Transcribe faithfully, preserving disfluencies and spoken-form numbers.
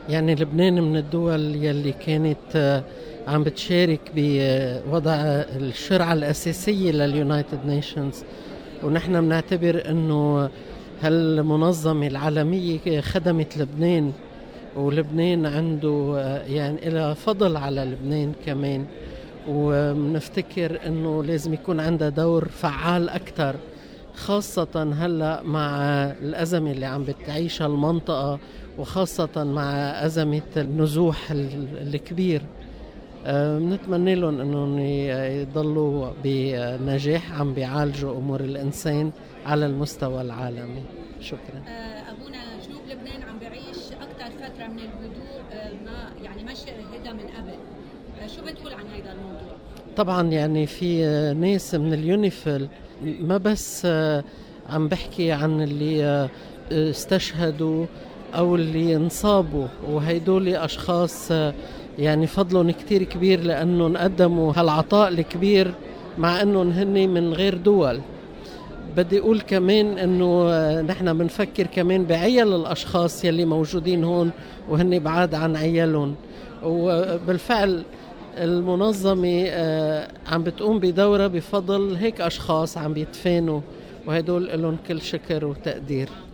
يعني لبنان من الدول يلي كانت عم بتشارك بوضع الشرعة الأساسية لليونايتد نيشنز، ونحن بنعتبر أنه هالمنظمة العالمية خدمت لبنان، ولبنان عنده يعني إلى فضل على لبنان كمان، ومنفتكر أنه لازم يكون عنده دور فعال أكتر، خاصة هلأ مع الأزمة اللي عم بتعيشها المنطقة، وخاصة مع أزمة النزوح الكبير. بنتمنى لهم أنهم يضلوا بنجاح عم بيعالجوا أمور الإنسان على المستوى العالمي. شكرا. أبونا، جنوب لبنان عم بيعيش أكتر فترة من الهدوء، ما يعني ما شهدها من قبل. شو بتقول عن هذا الموضوع؟ طبعا يعني في ناس من اليونيفيل ما بس عم بحكي عن اللي استشهدوا أو اللي انصابوا، وهيدول أشخاص يعني فضلهم كتير كبير لأنهم قدموا هالعطاء الكبير مع أنهم هن من غير دول. بدي أقول كمان أنه نحن بنفكر كمان بعيال الأشخاص يلي موجودين هون وهن بعاد عن عيالهم، وبالفعل المنظمة عم بتقوم بدورة بفضل هيك أشخاص عم بيتفانوا، وهدول لهم كل شكر وتقدير.